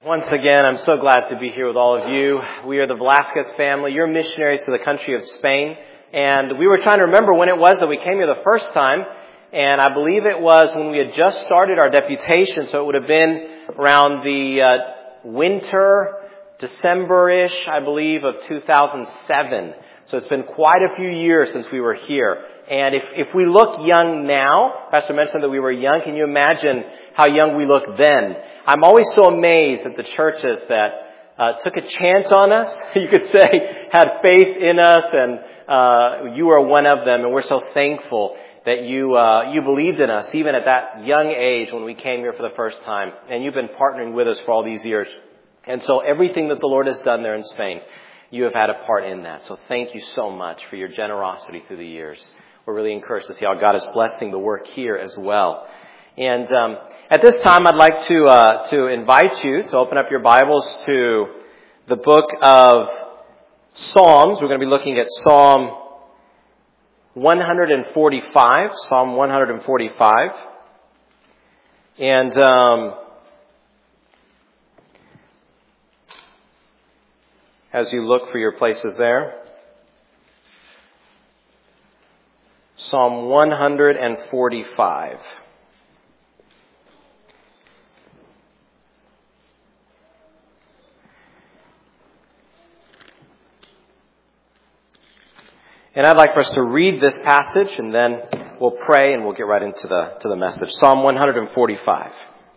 Once again, I'm so glad to be here with all of you. We are the Velasquez family. You're missionaries to the country of Spain. And we were trying to remember when it was that we came here the first time. And I believe it was when we had just started our deputation. So it would have been around the winter, December-ish, I believe, of 2007. So it's been quite a few years since we were here. And if we look young now, Pastor mentioned that we were young. Can you imagine how young we looked then? I'm always so amazed at the churches that took a chance on us. You could say had faith in us, and you are one of them. And we're so thankful that you believed in us, even at that young age when we came here for the first time. And you've been partnering with us for all these years. And so everything that the Lord has done there in Spain, you have had a part in that. So thank you so much for your generosity through the years. We're really encouraged to see how God is blessing the work here as well. And at this time, I'd like to invite you to open up your Bibles to the book of Psalms. We're going to be looking at Psalm 145. Psalm 145. And as you look for your places there, Psalm 145. And I'd like for us to read this passage, and then we'll pray and we'll get right into the message. Psalm 145.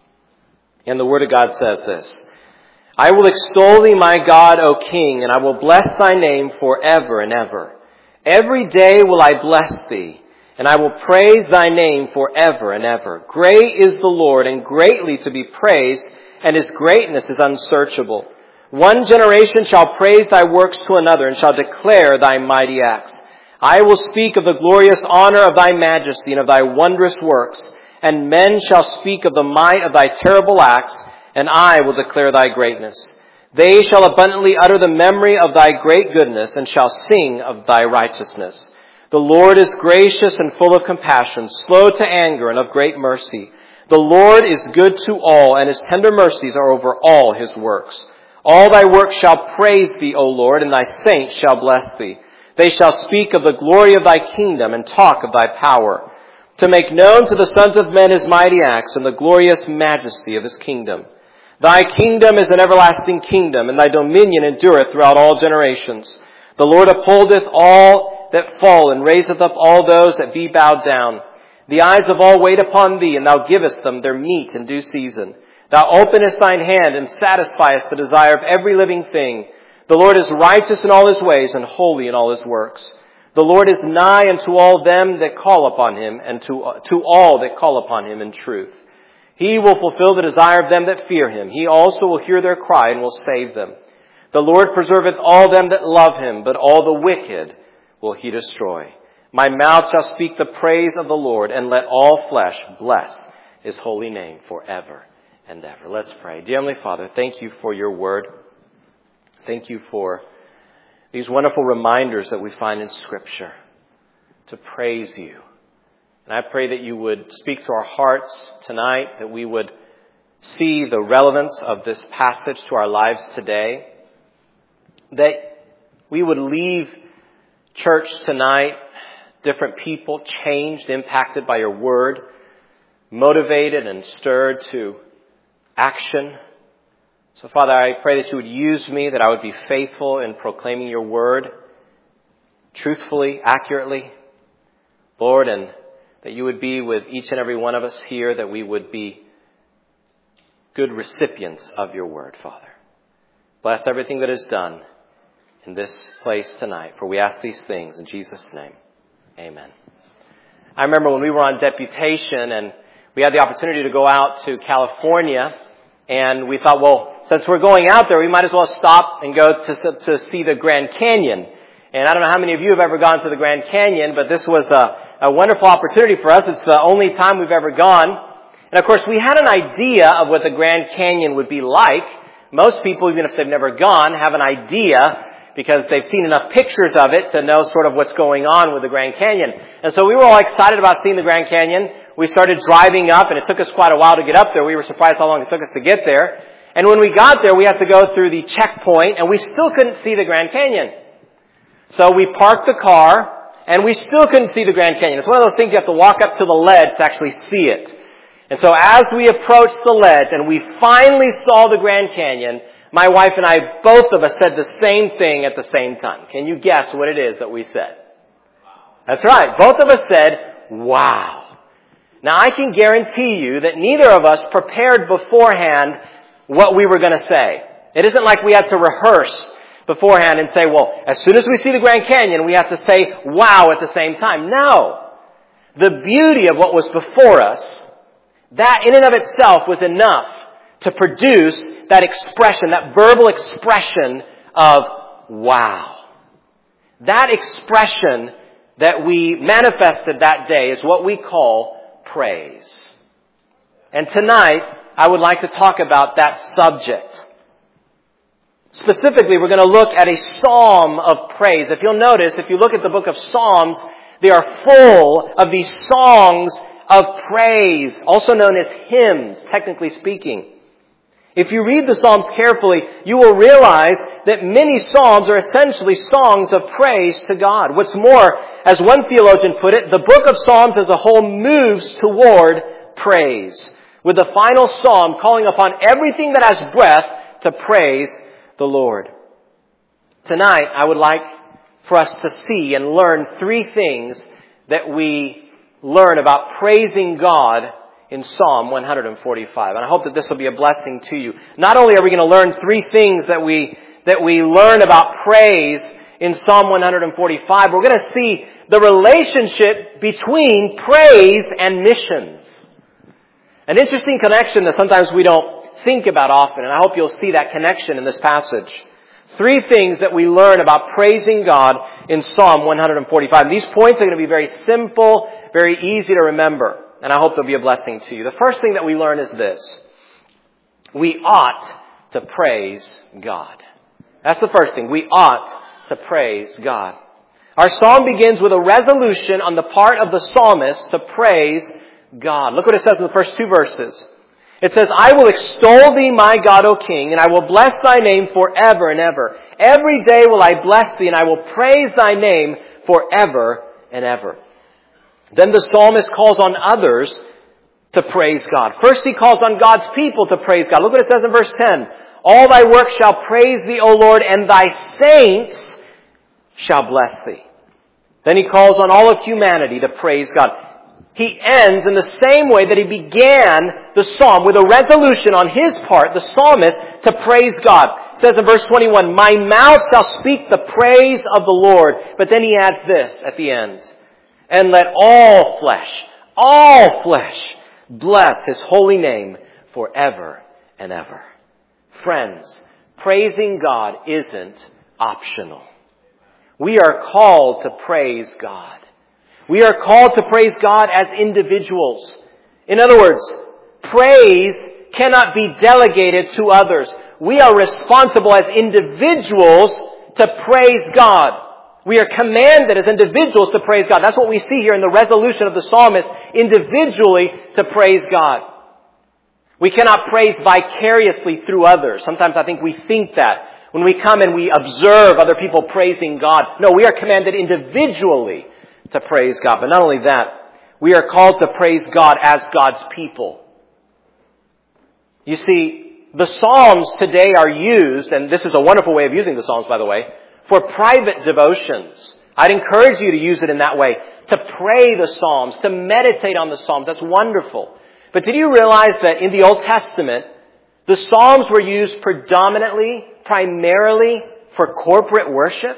And the Word of God says this: I will extol thee, my God, O King, and I will bless thy name forever and ever. Every day will I bless thee, and I will praise thy name forever and ever. Great is the Lord, and greatly to be praised, and his greatness is unsearchable. One generation shall praise thy works to another, and shall declare thy mighty acts. I will speak of the glorious honor of thy majesty, and of thy wondrous works, and men shall speak of the might of thy terrible acts, and I will declare thy greatness. They shall abundantly utter the memory of thy great goodness, and shall sing of thy righteousness. The Lord is gracious and full of compassion, slow to anger, and of great mercy. The Lord is good to all, and his tender mercies are over all his works. All thy works shall praise thee, O Lord, and thy saints shall bless thee. They shall speak of the glory of thy kingdom, and talk of thy power, to make known to the sons of men his mighty acts, and the glorious majesty of his kingdom. Thy kingdom is an everlasting kingdom, and thy dominion endureth throughout all generations. The Lord upholdeth all that fall, and raiseth up all those that be bowed down. The eyes of all wait upon thee, and thou givest them their meat in due season. Thou openest thine hand, and satisfiest the desire of every living thing. The Lord is righteous in all his ways, and holy in all his works. The Lord is nigh unto all them that call upon him, and to all that call upon him in truth. He will fulfill the desire of them that fear him. He also will hear their cry and will save them. The Lord preserveth all them that love him, but all the wicked will he destroy. My mouth shall speak the praise of the Lord, and let all flesh bless his holy name forever and ever. Let's pray. Dear Heavenly Father, thank you for your word. Thank you for these wonderful reminders that we find in Scripture to praise you. And I pray that you would speak to our hearts tonight, that we would see the relevance of this passage to our lives today, that we would leave church tonight, different people, changed, impacted by your word, motivated and stirred to action. So, Father, I pray that you would use me, that I would be faithful in proclaiming your word truthfully, accurately, Lord, and that you would be with each and every one of us here, that we would be good recipients of your word, Father. Bless everything that is done in this place tonight, for we ask these things in Jesus' name. Amen. I remember when we were on deputation and we had the opportunity to go out to California, and we thought, well, since we're going out there, we might as well stop and go to see the Grand Canyon. And I don't know how many of you have ever gone to the Grand Canyon, but this was a wonderful opportunity for us. It's the only time we've ever gone. And of course, we had an idea of what the Grand Canyon would be like. Most people, even if they've never gone, have an idea because they've seen enough pictures of it to know sort of what's going on with the Grand Canyon. And so we were all excited about seeing the Grand Canyon. We started driving up, and it took us quite a while to get up there. We were surprised how long it took us to get there. And when we got there, we had to go through the checkpoint, and we still couldn't see the Grand Canyon. So we parked the car, and we still couldn't see the Grand Canyon. It's one of those things you have to walk up to the ledge to actually see it. And so as we approached the ledge, and we finally saw the Grand Canyon, my wife and I, both of us, said the same thing at the same time. Can you guess what it is that we said? That's right. Both of us said, wow. Now I can guarantee you that neither of us prepared beforehand what we were going to say. It isn't like we had to rehearse beforehand and say, well, as soon as we see the Grand Canyon, we have to say wow at the same time. No. The beauty of what was before us, that in and of itself was enough to produce that expression, that verbal expression of wow. That expression that we manifested that day is what we call praise. And tonight, I would like to talk about that subject. Specifically, we're going to look at a psalm of praise. If you'll notice, if you look at the book of Psalms, they are full of these songs of praise, also known as hymns, technically speaking. If you read the Psalms carefully, you will realize that many Psalms are essentially songs of praise to God. What's more, as one theologian put it, the book of Psalms as a whole moves toward praise, with the final psalm calling upon everything that has breath to praise the Lord. Tonight, I would like for us to see and learn three things that we learn about praising God in Psalm 145. And I hope that this will be a blessing to you. Not only are we going to learn three things that we learn about praise in Psalm 145, we're going to see the relationship between praise and missions. An interesting connection that sometimes we don't think about often, and I hope you'll see that connection in this passage. Three things that we learn about praising God in Psalm 145. These points are going to be very simple, very easy to remember, and I hope they'll be a blessing to you. The first thing that we learn is this. We ought to praise God. That's the first thing. We ought to praise God. Our psalm begins with a resolution on the part of the psalmist to praise God. Look what it says in the first two verses. It says, I will extol thee, my God, O King, and I will bless thy name forever and ever. Every day will I bless thee, and I will praise thy name forever and ever. Then the psalmist calls on others to praise God. First, he calls on God's people to praise God. Look what it says in verse 10. All thy works shall praise thee, O Lord, and thy saints shall bless thee. Then he calls on all of humanity to praise God. He ends in the same way that he began the psalm, with a resolution on his part, the psalmist, to praise God. It says in verse 21, my mouth shall speak the praise of the Lord. But then he adds this at the end. And let all flesh bless his holy name forever and ever. Friends, praising God isn't optional. We are called to praise God. We are called to praise God as individuals. In other words, praise cannot be delegated to others. We are responsible as individuals to praise God. We are commanded as individuals to praise God. That's what we see here in the resolution of the psalmist, individually to praise God. We cannot praise vicariously through others. Sometimes I think we think that when we come and we observe other people praising God. No, we are commanded individually to praise God. But not only that, we are called to praise God as God's people. You see, the Psalms today are used, and this is a wonderful way of using the Psalms, by the way, for private devotions. I'd encourage you to use it in that way, to pray the Psalms, to meditate on the Psalms. That's wonderful. But did you realize that in the Old Testament, the Psalms were used primarily for corporate worship?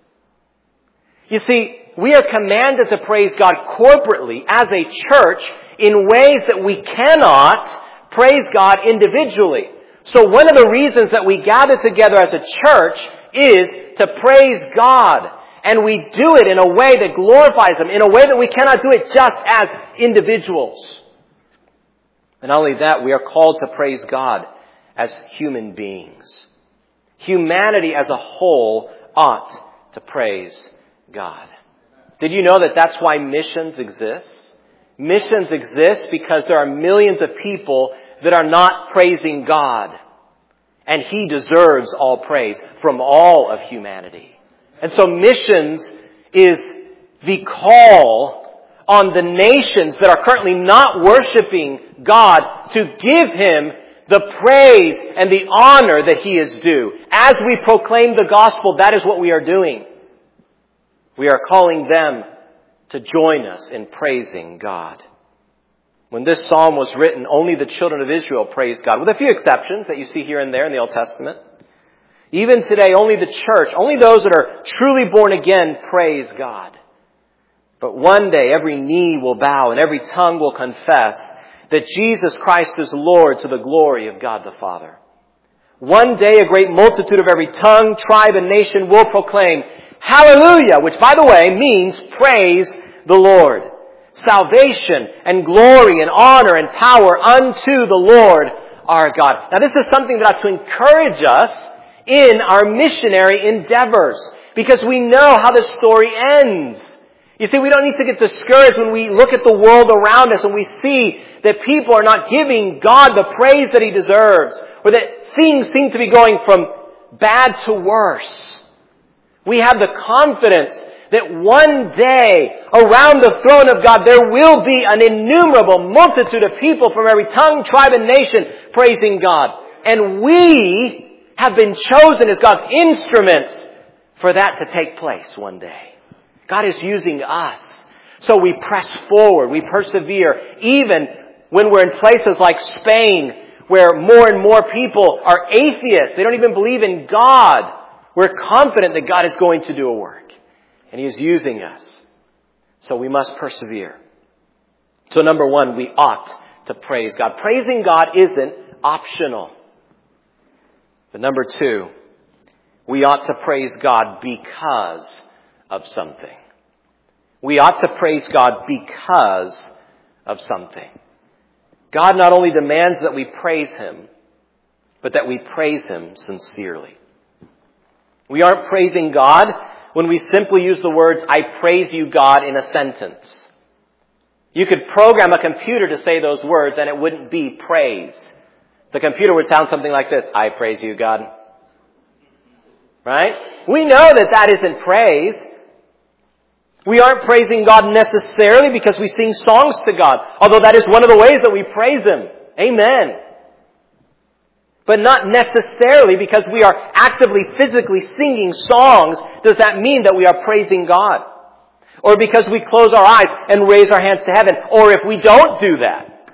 You see, we are commanded to praise God corporately as a church in ways that we cannot praise God individually. So one of the reasons that we gather together as a church is to praise God. And we do it in a way that glorifies Him, in a way that we cannot do it just as individuals. And not only that, we are called to praise God as human beings. Humanity as a whole ought to praise God. Did you know that that's why missions exist? Missions exist because there are millions of people that are not praising God. And He deserves all praise from all of humanity. And so missions is the call on the nations that are currently not worshiping God to give Him the praise and the honor that He is due. As we proclaim the gospel, that is what we are doing. We are calling them to join us in praising God. When this psalm was written, only the children of Israel praised God, with a few exceptions that you see here and there in the Old Testament. Even today, only the church, only those that are truly born again praise God. But one day every knee will bow and every tongue will confess that Jesus Christ is Lord to the glory of God the Father. One day a great multitude of every tongue, tribe, and nation will proclaim, Hallelujah, which by the way means praise the Lord. Salvation and glory and honor and power unto the Lord our God. Now this is something that ought to encourage us in our missionary endeavors, because we know how the story ends. You see, we don't need to get discouraged when we look at the world around us and we see that people are not giving God the praise that He deserves, or that things seem to be going from bad to worse. We have the confidence that one day around the throne of God there will be an innumerable multitude of people from every tongue, tribe, and nation praising God. And we have been chosen as God's instruments for that to take place one day. God is using us. So we press forward, we persevere, even when we're in places like Spain, where more and more people are atheists. They don't even believe in God. We're confident that God is going to do a work. And He is using us. So we must persevere. So number one, we ought to praise God. Praising God isn't optional. But number two, we ought to praise God because of something. We ought to praise God because of something. God not only demands that we praise Him, but that we praise Him sincerely. We aren't praising God when we simply use the words, I praise you, God, in a sentence. You could program a computer to say those words and it wouldn't be praise. The computer would sound something like this, I praise you, God. Right? We know that that isn't praise. We aren't praising God necessarily because we sing songs to God, although that is one of the ways that we praise Him. Amen. But not necessarily because we are actively, physically singing songs does that mean that we are praising God. Or because we close our eyes and raise our hands to heaven. Or if we don't do that.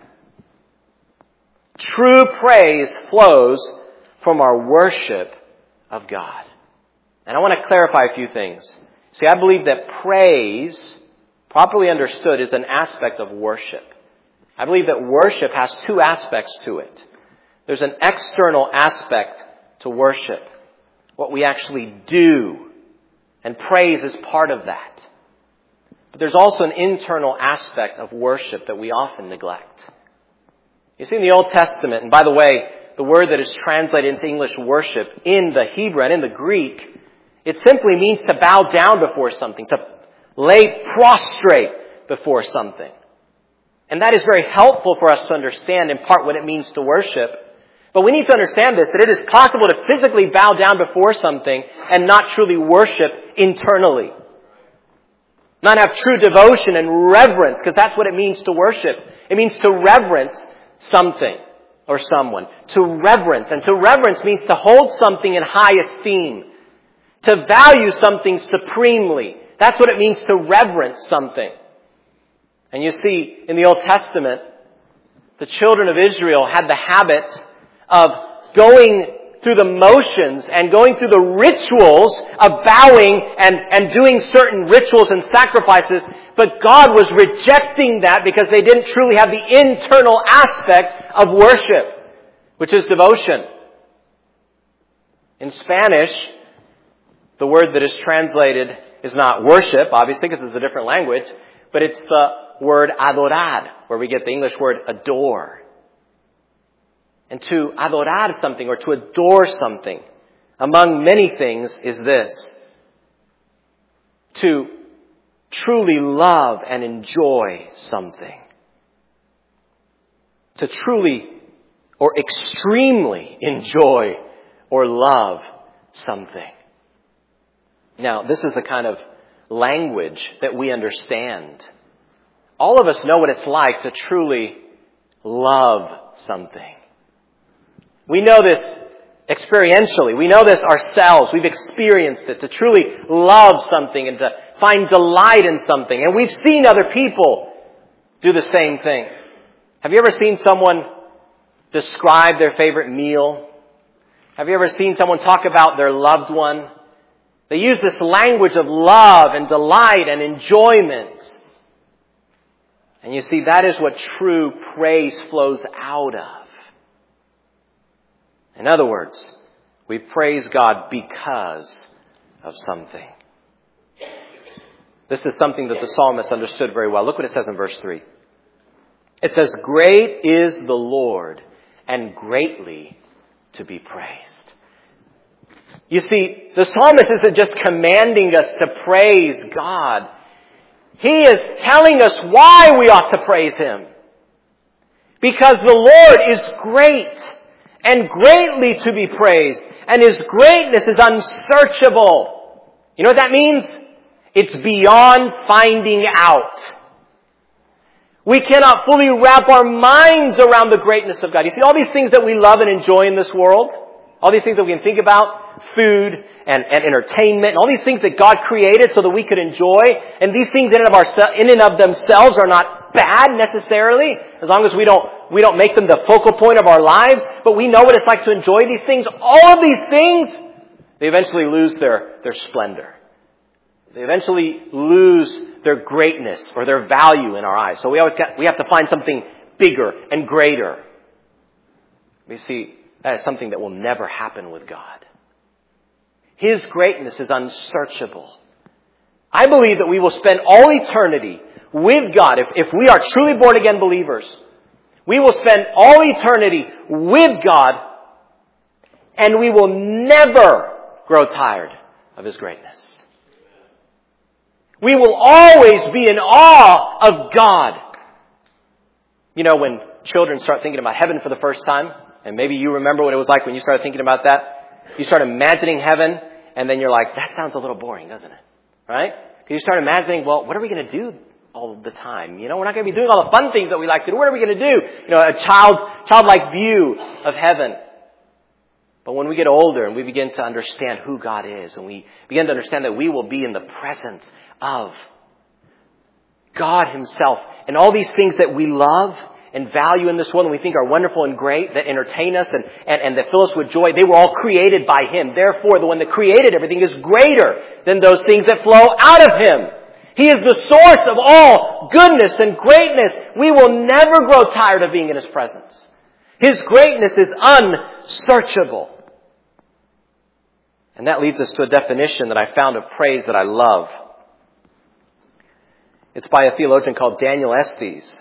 True praise flows from our worship of God. And I want to clarify a few things. See, I believe that praise, properly understood, is an aspect of worship. I believe that worship has two aspects to it. There's an external aspect to worship, what we actually do, and praise is part of that. But there's also an internal aspect of worship that we often neglect. You see, in the Old Testament, and by the way, the word that is translated into English worship in the Hebrew and in the Greek, it simply means to bow down before something, to lay prostrate before something. And that is very helpful for us to understand in part what it means to worship. But we need to understand this, that it is possible to physically bow down before something and not truly worship internally. Not have true devotion and reverence, because that's what it means to worship. It means to reverence something or someone. To reverence. And to reverence means to hold something in high esteem. To value something supremely. That's what it means to reverence something. And you see, in the Old Testament, the children of Israel had the habit of going through the motions and going through the rituals of bowing and doing certain rituals and sacrifices. But God was rejecting that because they didn't truly have the internal aspect of worship, which is devotion. In Spanish, the word that is translated is not worship, obviously, because it's a different language, but it's the word adorar, where we get the English word adore. And to adorar something or to adore something, among many things, is this. To truly love and enjoy something. To truly or extremely enjoy or love something. Now, this is the kind of language that we understand. All of us know what it's like to truly love something. We know this experientially. We know this ourselves. We've experienced it, to truly love something and to find delight in something. And we've seen other people do the same thing. Have you ever seen someone describe their favorite meal? Have you ever seen someone talk about their loved one? They use this language of love and delight and enjoyment. And you see, that is what true praise flows out of. In other words, we praise God because of something. This is something that the psalmist understood very well. Look what it says in verse 3. It says, "Great is the Lord, and greatly to be praised." You see, the psalmist isn't just commanding us to praise God. He is telling us why we ought to praise Him. Because the Lord is great and greatly to be praised, and His greatness is unsearchable. You know what that means? It's beyond finding out. We cannot fully wrap our minds around the greatness of God. You see, all these things that we love and enjoy in this world, all these things that we can think about, food and entertainment, and all these things that God created so that we could enjoy, and these things in and of themselves are not bad necessarily, as long as we don't make them the focal point of our lives, but we know what it's like to enjoy these things. All of these things, they eventually lose their splendor. They eventually lose their greatness or their value in our eyes. So we have to find something bigger and greater. You see, that is something that will never happen with God. His greatness is unsearchable. I believe that we will spend all eternity with God. If we are truly born again believers, we will spend all eternity with God, and we will never grow tired of His greatness. We will always be in awe of God. You know, when children start thinking about heaven for the first time, and maybe you remember what it was like when you started thinking about that, you start imagining heaven, and then you're like, that sounds a little boring, doesn't it? Right? Because you start imagining, well, what are we going to do all the time? You know, we're not going to be doing all the fun things that we like to do. What are we going to do? You know, a childlike view of heaven. But when we get older and we begin to understand who God is, and we begin to understand that we will be in the presence of God Himself, and all these things that we love and value in this world and we think are wonderful and great, that entertain us and that fill us with joy, they were all created by Him. Therefore, the one that created everything is greater than those things that flow out of Him. He is the source of all goodness and greatness. We will never grow tired of being in His presence. His greatness is unsearchable. And that leads us to a definition that I found of praise that I love. It's by a theologian called Daniel Estes.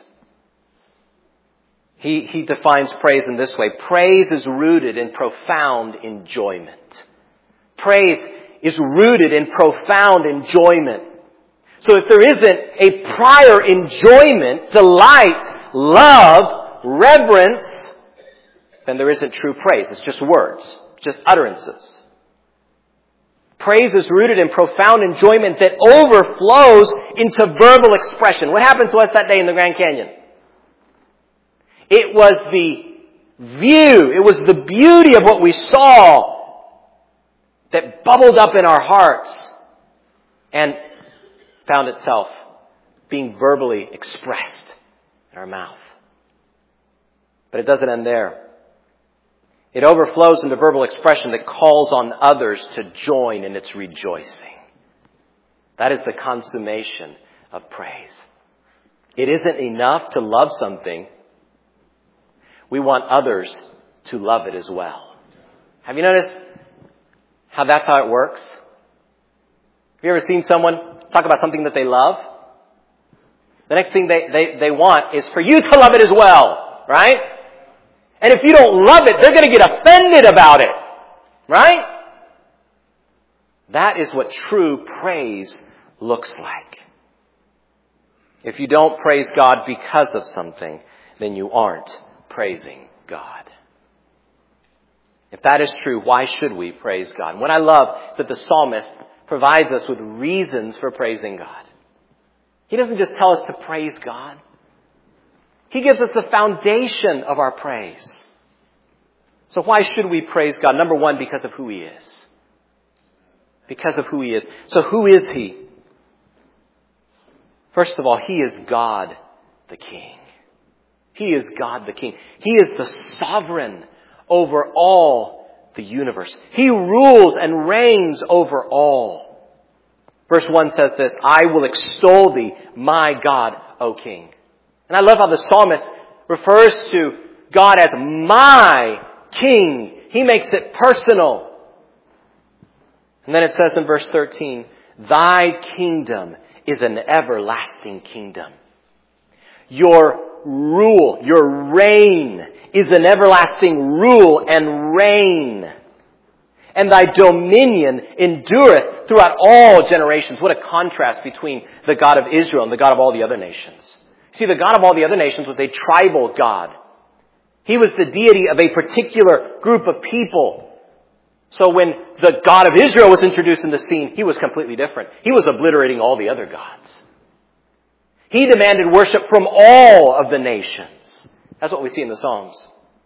He defines praise in this way. Praise is rooted in profound enjoyment. Praise is rooted in profound enjoyment. So if there isn't a prior enjoyment, delight, love, reverence, then there isn't true praise. It's just words, just utterances. Praise is rooted in profound enjoyment that overflows into verbal expression. What happened to us that day in the Grand Canyon? It was the view, it was the beauty of what we saw that bubbled up in our hearts and found itself being verbally expressed in our mouth. But it doesn't end there. It overflows into verbal expression that calls on others to join in its rejoicing. That is the consummation of praise. It isn't enough to love something. We want others to love it as well. Have you noticed how that's how it works? Have you ever seen someone talk about something that they love? The next thing they want is for you to love it as well, right? And if you don't love it, they're going to get offended about it, right? That is what true praise looks like. If you don't praise God because of something, then you aren't praising God. If that is true, why should we praise God? And what I love is that the psalmist provides us with reasons for praising God. He doesn't just tell us to praise God. He gives us the foundation of our praise. So why should we praise God? Number one, because of who He is. Because of who He is. So who is He? First of all, He is God the King. He is God the King. He is the sovereign over all the universe. He rules and reigns over all. Verse 1 says this, I will extol thee, my God, O King. And I love how the psalmist refers to God as my King. He makes it personal. And then it says in verse 13, thy kingdom is an everlasting kingdom. Your rule, your reign is an everlasting rule and reign. And thy dominion endureth throughout all generations. What a contrast between the God of Israel and the God of all the other nations. See, the God of all the other nations was a tribal God. He was the deity of a particular group of people. So when the God of Israel was introduced in the scene, He was completely different. He was obliterating all the other gods. He demanded worship from all of the nations. That's what we see in the Psalms.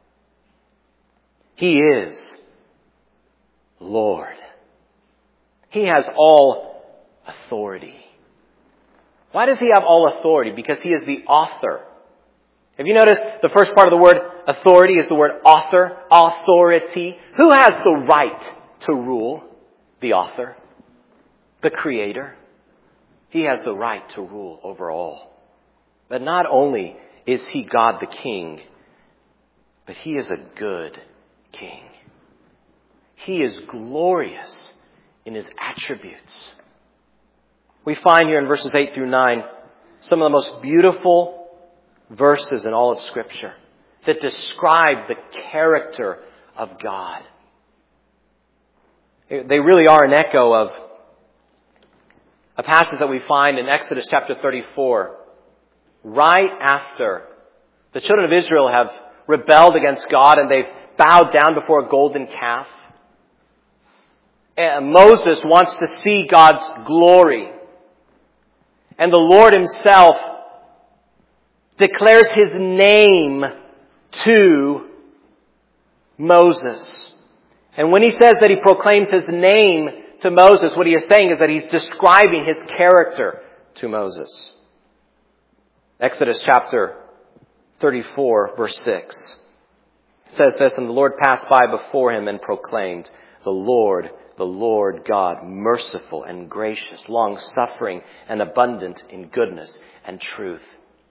He is Lord. He has all authority. Why does He have all authority? Because He is the author. Have you noticed the first part of the word authority is the word author, authority? Who has the right to rule? The author, the creator. He has the right to rule over all. But not only is He God the King, but He is a good King. He is glorious in His attributes. We find here in verses 8 through 9 some of the most beautiful verses in all of Scripture that describe the character of God. They really are an echo of a passage that we find in Exodus chapter 34, right after the children of Israel have rebelled against God and they've bowed down before a golden calf. And Moses wants to see God's glory. And the Lord Himself declares His name to Moses. And when He says that He proclaims His name to Moses, what He is saying is that He's describing His character to Moses. Exodus chapter 34, verse 6. It says this, and the Lord passed by before him and proclaimed, the Lord God, merciful and gracious, long-suffering and abundant in goodness and truth.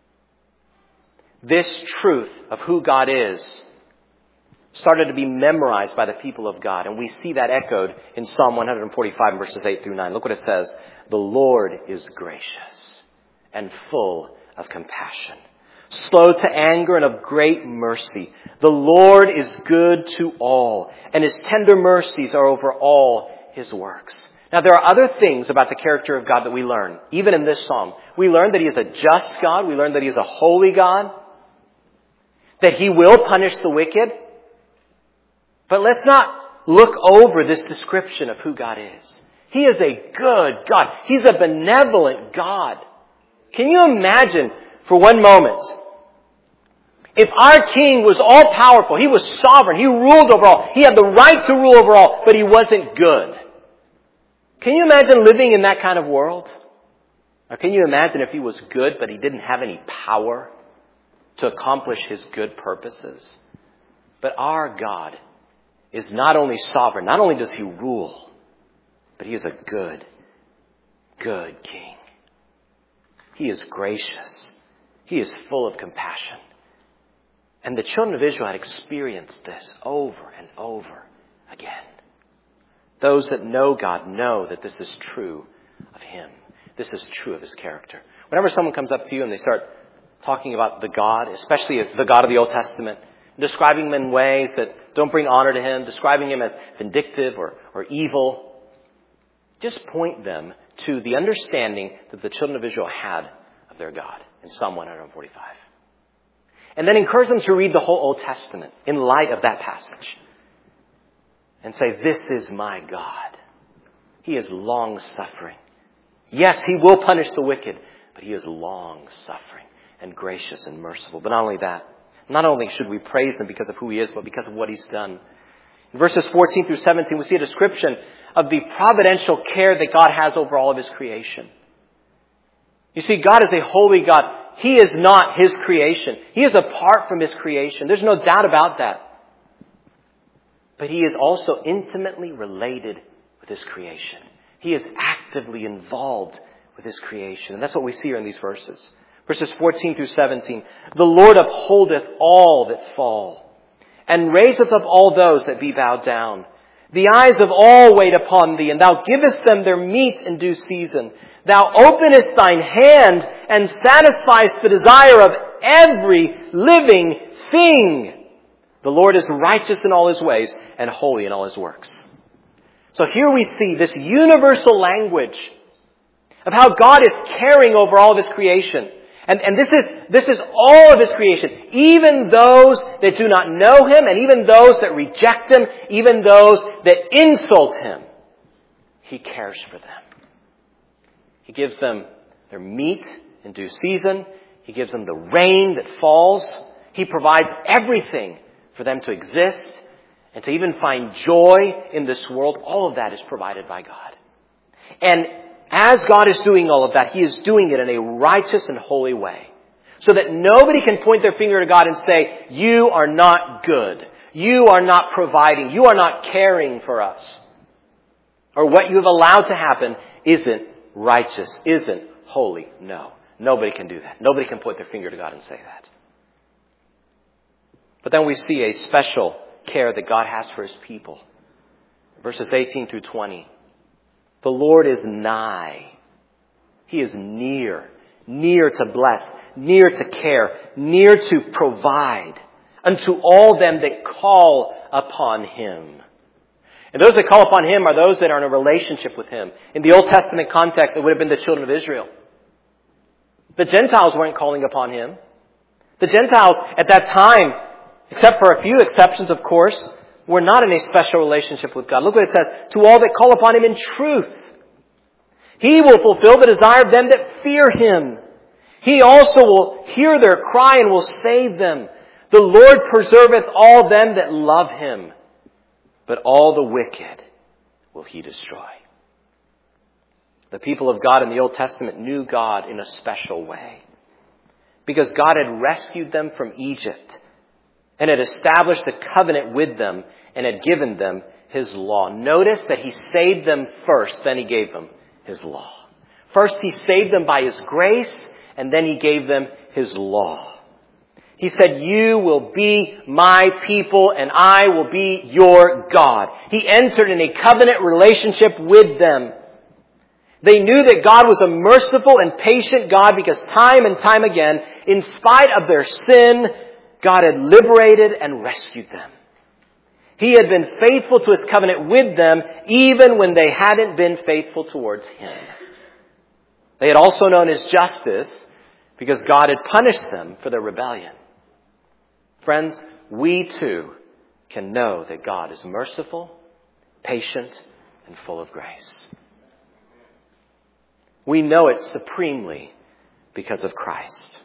This truth of who God is started to be memorized by the people of God. And we see that echoed in Psalm 145, verses 8 through 9. Look what it says. The Lord is gracious and full of compassion, slow to anger and of great mercy. The Lord is good to all, and His tender mercies are over all His works. Now, there are other things about the character of God that we learn, even in this psalm. We learn that He is a just God. We learn that He is a holy God, that He will punish the wicked. But let's not look over this description of who God is. He is a good God. He's a benevolent God. Can you imagine for one moment, if our King was all powerful, He was sovereign, He ruled over all, He had the right to rule over all, but He wasn't good. Can you imagine living in that kind of world? Or can you imagine if He was good, but He didn't have any power to accomplish His good purposes? But our God is not only sovereign, not only does He rule, but He is a good King. He is gracious. He is full of compassion. And the children of Israel had experienced this over and over again. Those that know God know that this is true of Him. This is true of His character. Whenever someone comes up to you and they start talking about the God, especially as the God of the Old Testament, describing Him in ways that don't bring honor to Him, describing Him as vindictive or evil, just point them to the understanding that the children of Israel had of their God in Psalm 145. And then encourage them to read the whole Old Testament in light of that passage. and say, this is my God. He is long-suffering. Yes, He will punish the wicked, but He is long-suffering and gracious and merciful. But not only that, not only should we praise Him because of who He is, but because of what He's done. In verses 14 through 17, we see a description of the providential care that God has over all of His creation. You see, God is a holy God. He is not His creation. He is apart from His creation. There's no doubt about that. But He is also intimately related with His creation. He is actively involved with His creation. And that's what we see here in these verses. Verses 14 through 17. The Lord upholdeth all that fall, and raiseth up all those that be bowed down. The eyes of all wait upon Thee, and Thou givest them their meat in due season. Thou openest Thine hand, and satisfiest the desire of every living thing. The Lord is righteous in all His ways, and holy in all His works. So here we see this universal language of how God is caring over all of His creation. And this is all of His creation. Even those that do not know Him, and even those that reject Him, even those that insult Him, He cares for them. He gives them their meat in due season. He gives them the rain that falls. He provides everything for them to exist and to even find joy in this world. All of that is provided by God. And as God is doing all of that, He is doing it in a righteous and holy way. So that nobody can point their finger to God and say, you are not good. You are not providing. You are not caring for us. Or what you have allowed to happen isn't righteous, isn't holy. No. Nobody can do that. Nobody can point their finger to God and say that. But then we see a special care that God has for His people. Verses 18 through 20. The Lord is nigh. He is near. Near to bless. Near to care. Near to provide. Unto all them that call upon Him. And those that call upon Him are those that are in a relationship with Him. In the Old Testament context, it would have been the children of Israel. The Gentiles weren't calling upon Him. The Gentiles at that time, except for a few exceptions, of course, were not in a special relationship with God. Look what it says. To all that call upon Him in truth. He will fulfill the desire of them that fear Him. He also will hear their cry and will save them. The Lord preserveth all them that love Him. But all the wicked will He destroy. The people of God in the Old Testament knew God in a special way. Because God had rescued them from Egypt. And had established a covenant with them. And had given them His law. Notice that He saved them first. Then He gave them His law. First He saved them by His grace. And then He gave them His law. He said, you will be my people and I will be your God. He entered in a covenant relationship with them. They knew that God was a merciful and patient God because time and time again, in spite of their sin, God had liberated and rescued them. He had been faithful to His covenant with them even when they hadn't been faithful towards Him. They had also known His justice because God had punished them for their rebellion. Friends, we too can know that God is merciful, patient, and full of grace. We know it supremely because of Christ.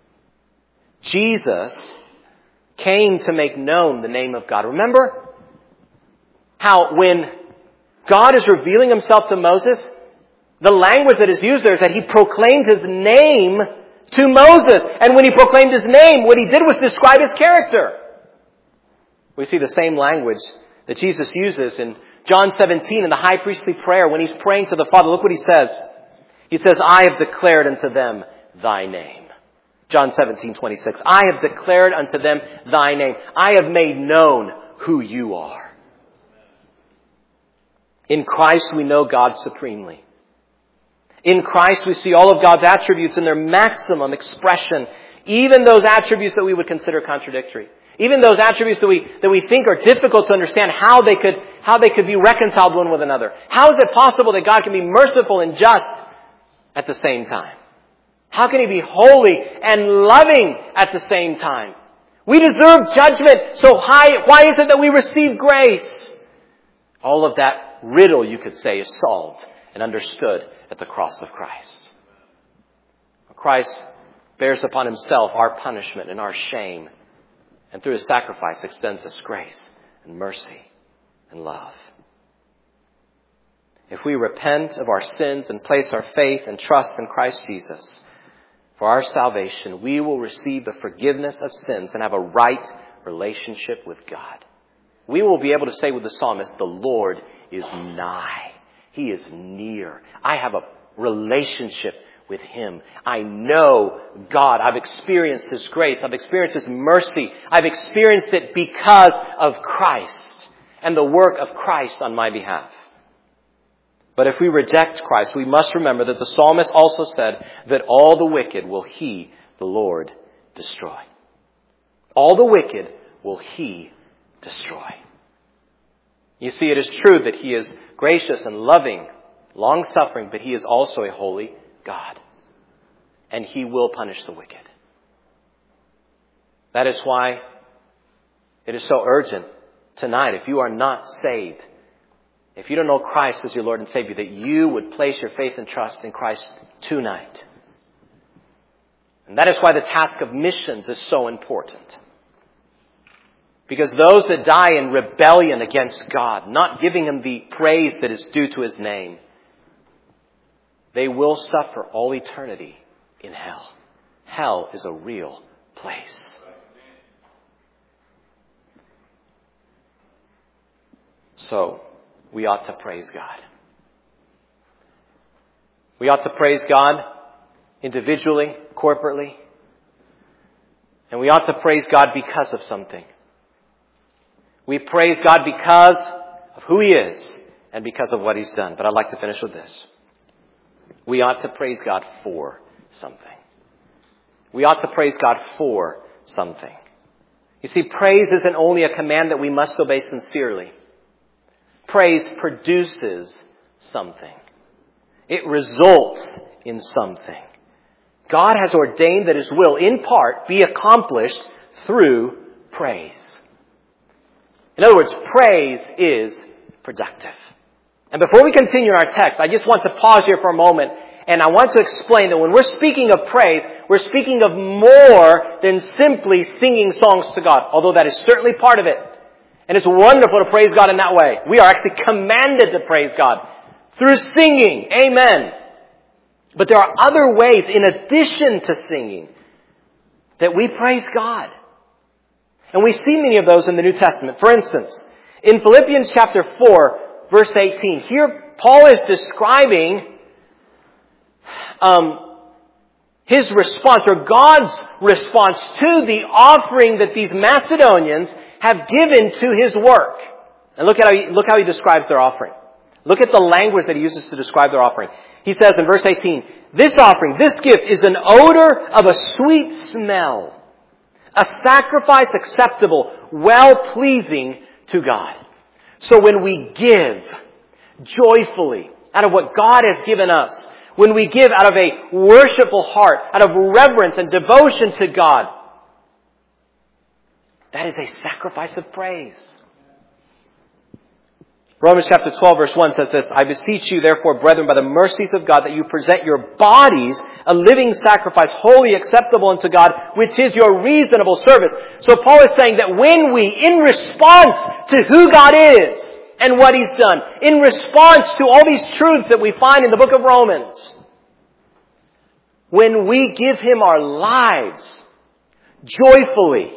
Jesus came to make known the name of God. Remember how when God is revealing Himself to Moses, the language that is used there is that He proclaimed His name to Moses. And when He proclaimed His name, what He did was describe His character. We see the same language that Jesus uses in John 17 in the high priestly prayer when He's praying to the Father. Look what He says. He says, I have declared unto them Thy name. John 17:26. I have declared unto them Thy name. I have made known who You are. In Christ we know God supremely. In Christ we see all of God's attributes in their maximum expression. Even those attributes that we would consider contradictory. Even those attributes that we think are difficult to understand how they could be reconciled one with another. How is it possible that God can be merciful and just at the same time? How can He be holy and loving at the same time? We deserve judgment. So why is it that we receive grace? All of that riddle, you could say, is solved and understood at the cross of Christ. Christ bears upon himself our punishment and our shame, and through his sacrifice extends us grace and mercy and love. If we repent of our sins and place our faith and trust in Christ Jesus for our salvation, we will receive the forgiveness of sins and have a right relationship with God. We will be able to say with the psalmist, the Lord is nigh. He is near. I have a relationship with him. I know God. I've experienced his grace. I've experienced his mercy. I've experienced it because of Christ and the work of Christ on my behalf. But if we reject Christ, we must remember that the psalmist also said that all the wicked will he, the Lord, destroy. All the wicked will he destroy. You see, it is true that he is gracious and loving, long-suffering, but he is also a holy God. And he will punish the wicked. That is why it is so urgent tonight, if you are not saved, if you don't know Christ as your Lord and Savior, that you would place your faith and trust in Christ tonight. And that is why the task of missions is so important. Because those that die in rebellion against God, not giving him the praise that is due to his name, they will suffer all eternity in hell. Hell is a real place. So, we ought to praise God. We ought to praise God individually, corporately. And we ought to praise God because of something. We praise God because of who he is and because of what he's done. But I'd like to finish with this. We ought to praise God for something. We ought to praise God for something. You see, praise isn't only a command that we must obey sincerely. Praise produces something. It results in something. God has ordained that his will, in part, be accomplished through praise. In other words, praise is productive. And before we continue in our text, I just want to pause here for a moment, and I want to explain that when we're speaking of praise, we're speaking of more than simply singing songs to God, although that is certainly part of it. And it's wonderful to praise God in that way. We are actually commanded to praise God through singing. Amen. But there are other ways in addition to singing that we praise God. And we see many of those in the New Testament. For instance, in Philippians chapter 4, verse 18, here Paul is describing his response, or God's response to the offering that these Macedonians have given to his work. And look how he describes their offering. Look at the language that he uses to describe their offering. He says in verse 18, this offering, this gift is an odor of a sweet smell, a sacrifice acceptable, well-pleasing to God. So when we give joyfully out of what God has given us, when we give out of a worshipful heart, out of reverence and devotion to God, that is a sacrifice of praise. Romans chapter 12 verse 1 says this, I beseech you therefore, brethren, by the mercies of God, that you present your bodies a living sacrifice, wholly acceptable unto God, which is your reasonable service. So Paul is saying that when we, in response to who God is and what he's done, in response to all these truths that we find in the book of Romans, when we give him our lives joyfully,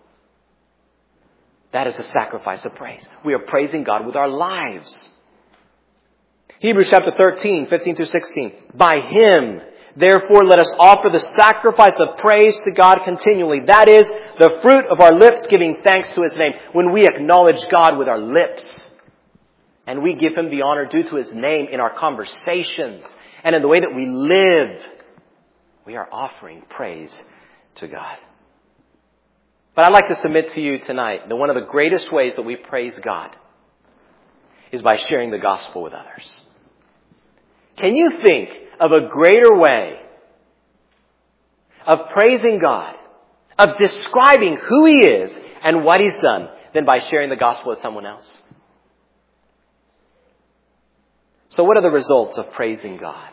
that is a sacrifice of praise. We are praising God with our lives. Hebrews chapter 13, 15 through 16. By him, therefore, let us offer the sacrifice of praise to God continually. That is the fruit of our lips, giving thanks to his name. When we acknowledge God with our lips, and we give him the honor due to his name in our conversations and in the way that we live, we are offering praise to God. But I'd like to submit to you tonight that one of the greatest ways that we praise God is by sharing the gospel with others. Can you think of a greater way of praising God, of describing who he is and what he's done, than by sharing the gospel with someone else? So what are the results of praising God?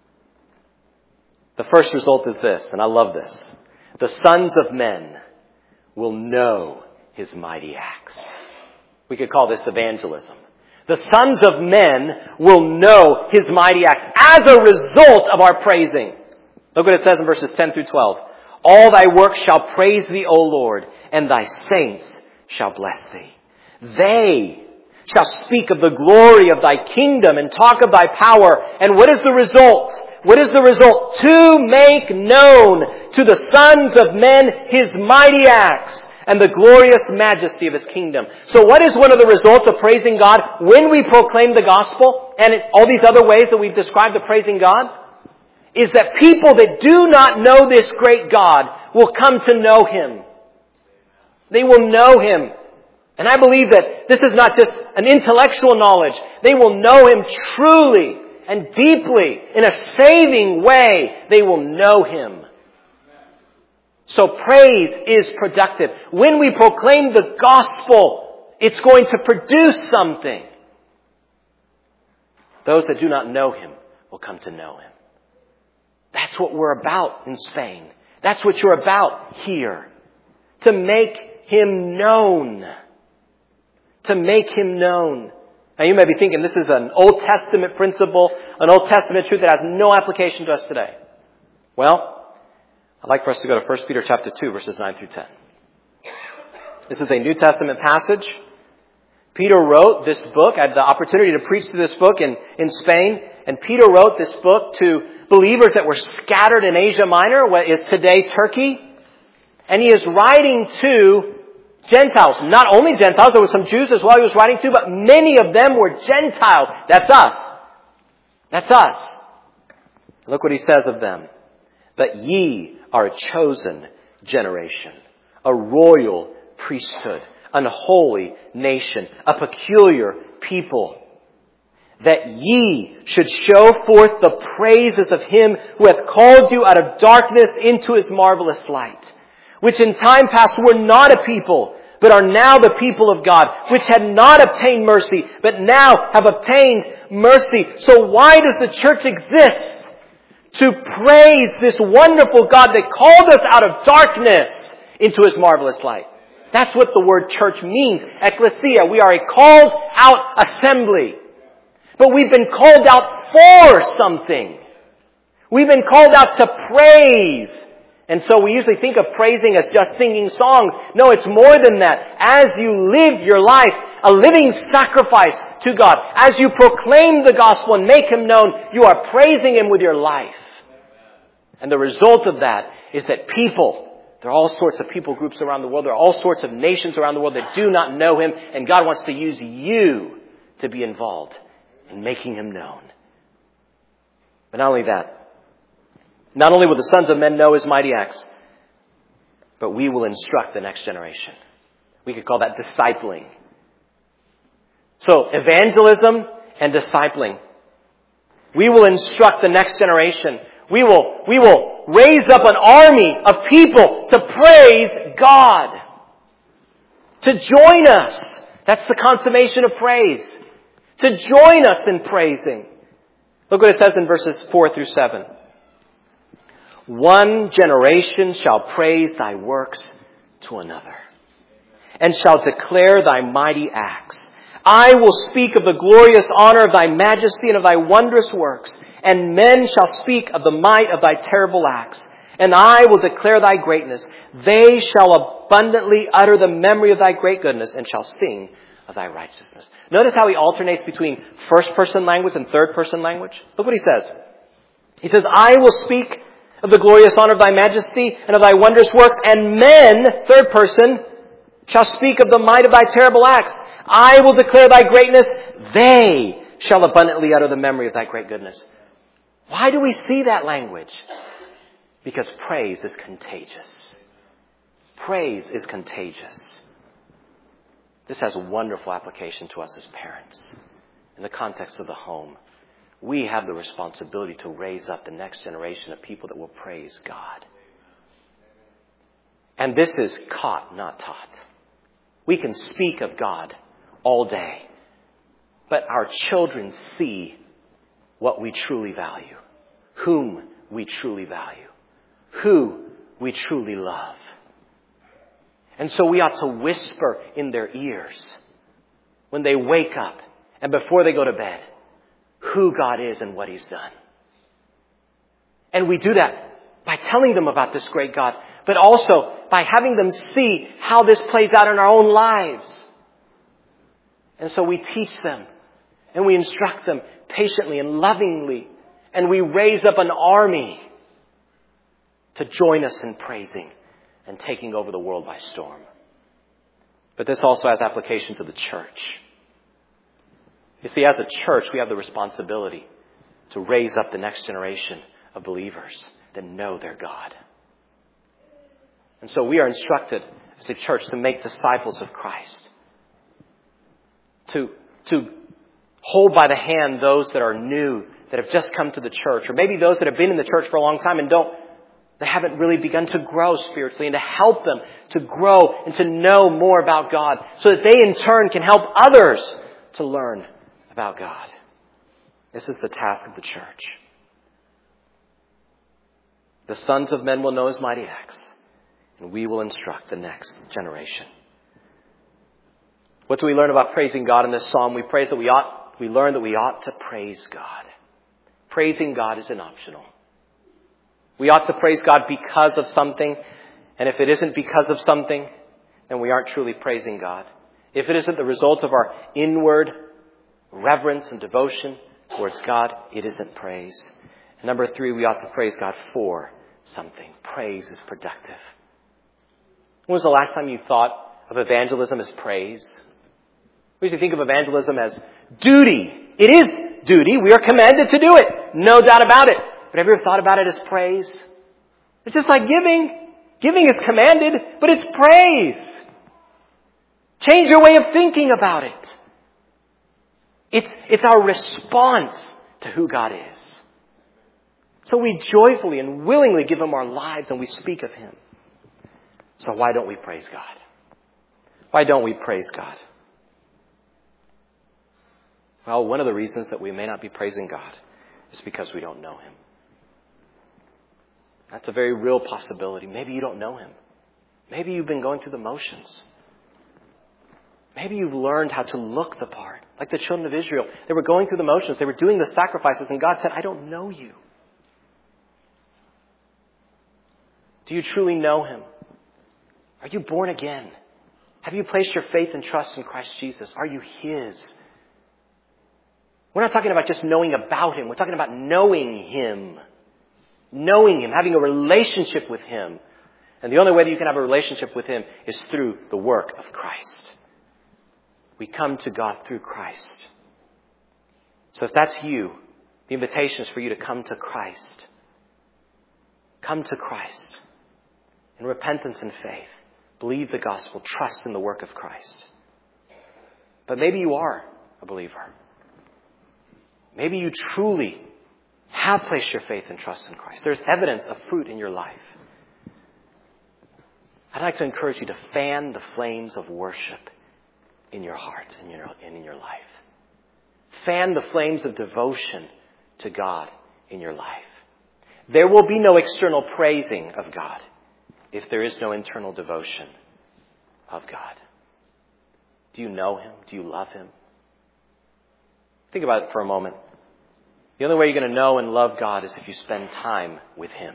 The first result is this, and I love this. The sons of men will know His mighty acts. We could call this evangelism. The sons of men will know His mighty acts as a result of our praising. Look what it says in verses 10 through 12. All thy works shall praise thee, O Lord, and thy saints shall bless thee. They shall speak of the glory of thy kingdom and talk of thy power. And what is the result? What is the result? To make known to the sons of men His mighty acts and the glorious majesty of His kingdom. So what is one of the results of praising God when we proclaim the gospel and all these other ways that we've described of praising God? Is that people that do not know this great God will come to know Him. They will know Him. And I believe that this is not just an intellectual knowledge. They will know Him truly and deeply in a saving way. They will know Him. So praise is productive. When we proclaim the gospel, it's going to produce something. Those that do not know Him will come to know Him. That's what we're about in Spain. That's what you're about here. To make Him known. To make Him known. Now you may be thinking this is an Old Testament principle, an Old Testament truth that has no application to us today. Well, I'd like for us to go to 1 Peter chapter 2, verses 9 through 10. This is a New Testament passage. Peter wrote this book. I had the opportunity to preach to this book in Spain. And Peter wrote this book to believers that were scattered in Asia Minor, what is today Turkey. And he is writing to Gentiles. Not only Gentiles, there were some Jews as well he was writing to, but many of them were Gentiles. That's us. That's us. Look what he says of them. But ye are a chosen generation, a royal priesthood, an holy nation, a peculiar people, that ye should show forth the praises of Him who hath called you out of darkness into His marvelous light, which in time past were not a people, but are now the people of God, which had not obtained mercy, but now have obtained mercy. So why does the church exist? To praise this wonderful God that called us out of darkness into His marvelous light. That's what the word church means. Ecclesia. We are a called out assembly. But we've been called out for something. We've been called out to praise. And so we usually think of praising as just singing songs. No, it's more than that. As you live your life, a living sacrifice to God, as you proclaim the gospel and make Him known, you are praising Him with your life. And the result of that is that people, there are all sorts of people groups around the world, there are all sorts of nations around the world that do not know Him, and God wants to use you to be involved in making Him known. But not only that, not only will the sons of men know His mighty acts, but we will instruct the next generation. We could call that discipling. So evangelism and discipling. We will instruct the next generation. We will raise up an army of people to praise God. To join us. That's the consummation of praise. To join us in praising. Look what it says in verses 4 through 7. One generation shall praise thy works to another, and shall declare thy mighty acts. I will speak of the glorious honor of thy majesty and of thy wondrous works, and men shall speak of the might of thy terrible acts. And I will declare thy greatness. They shall abundantly utter the memory of thy great goodness, and shall sing of thy righteousness. Notice how he alternates between first-person language and third-person language. Look what he says. He says, I will speak of the glorious honor of thy majesty and of thy wondrous works, and men, third person, shall speak of the might of thy terrible acts. I will declare thy greatness. They shall abundantly utter the memory of thy great goodness. Why do we see that language? Because praise is contagious. Praise is contagious. This has a wonderful application to us as parents. In the context of the home, we have the responsibility to raise up the next generation of people that will praise God. And this is caught, not taught. We can speak of God all day, but our children see what we truly value, whom we truly value, who we truly love. And so we ought to whisper in their ears when they wake up and before they go to bed who God is and what He's done. And we do that by telling them about this great God, but also by having them see how this plays out in our own lives. And so we teach them and we instruct them patiently and lovingly, and we raise up an army to join us in praising and taking over the world by storm. But this also has application to the church. You see, as a church, we have the responsibility to raise up the next generation of believers that know their God. And so we are instructed as a church to make disciples of Christ. To hold by the hand those that are new, that have just come to the church, or maybe those that have been in the church for a long time and they haven't really begun to grow spiritually, and to help them to grow and to know more about God so that they in turn can help others to learn about God. This is the task of the church. The sons of men will know His mighty acts, and we will instruct the next generation. What do we learn about praising God in this psalm? We learn that we ought to praise God. Praising God isn't optional. We ought to praise God because of something. And if it isn't because of something, then we aren't truly praising God. If it isn't the result of our inward reverence and devotion towards God, it isn't praise. And number 3, we ought to praise God for something. Praise is productive. When was the last time you thought of evangelism as praise? We usually think of evangelism as duty. It is duty. We are commanded to do it. No doubt about it. But have you ever thought about it as praise? It's just like giving. Giving is commanded, but it's praise. Change your way of thinking about it. It's our response to who God is. So we joyfully and willingly give Him our lives and we speak of Him. So why don't we praise God? Why don't we praise God? Well, one of the reasons that we may not be praising God is because we don't know Him. That's a very real possibility. Maybe you don't know Him. Maybe you've been going through the motions. Maybe you've learned how to look the part. Like the children of Israel. They were going through the motions. They were doing the sacrifices. And God said, I don't know you. Do you truly know Him? Are you born again? Have you placed your faith and trust in Christ Jesus? Are you His? We're not talking about just knowing about Him. We're talking about knowing Him. Knowing Him, having a relationship with Him. And the only way that you can have a relationship with Him is through the work of Christ. We come to God through Christ. So if that's you, the invitation is for you to come to Christ. Come to Christ in repentance and faith. Believe the gospel. Trust in the work of Christ. But maybe you are a believer. Maybe you truly have placed your faith and trust in Christ. There's evidence of fruit in your life. I'd like to encourage you to fan the flames of worship in your heart and in your life. Fan the flames of devotion to God in your life. There will be no external praising of God if there is no internal devotion of God. Do you know Him? Do you love Him? Think about it for a moment. The only way you're going to know and love God is if you spend time with Him.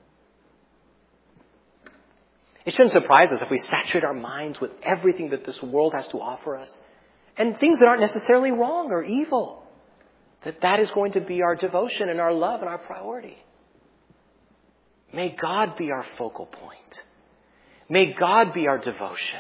It shouldn't surprise us if we saturate our minds with everything that this world has to offer us and things that aren't necessarily wrong or evil. That is going to be our devotion and our love and our priority. May God be our focal point. May God be our devotion.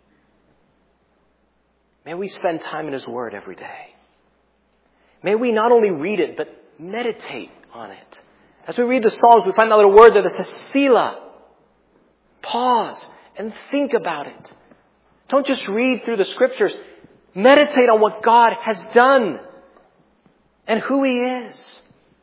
May we spend time in His Word every day. May we not only read it, but meditate on it. As we read the Psalms, we find that little word there that says Selah. Pause and think about it. Don't just read through the Scriptures. Meditate on what God has done and who He is.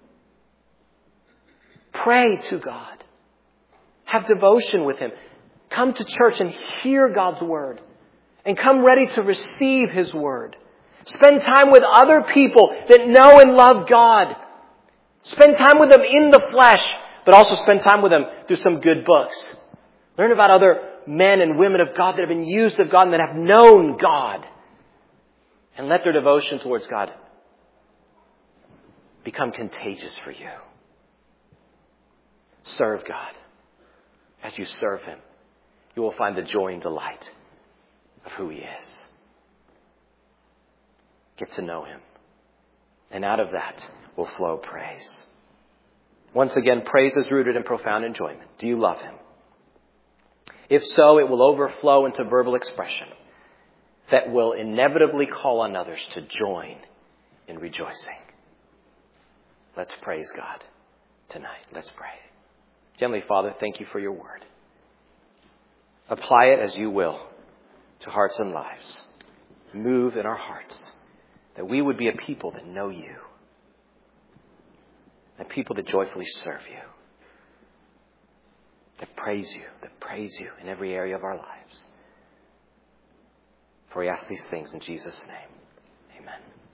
Pray to God. Have devotion with Him. Come to church and hear God's Word. And come ready to receive His Word. Spend time with other people that know and love God. Spend time with them in the flesh, but also spend time with them through some good books. Learn about other men and women of God that have been used of God and that have known God. And let their devotion towards God become contagious for you. Serve God. As you serve Him, you will find the joy and delight of who He is. Get to know Him. And out of that will flow praise. Once again, praise is rooted in profound enjoyment. Do you love Him? If so, it will overflow into verbal expression that will inevitably call on others to join in rejoicing. Let's praise God tonight. Let's pray. Heavenly Father, thank you for your word. Apply it as you will to hearts and lives. Move in our hearts that we would be a people that know you, a people that joyfully serve you, that praise you in every area of our lives. For we ask these things in Jesus' name.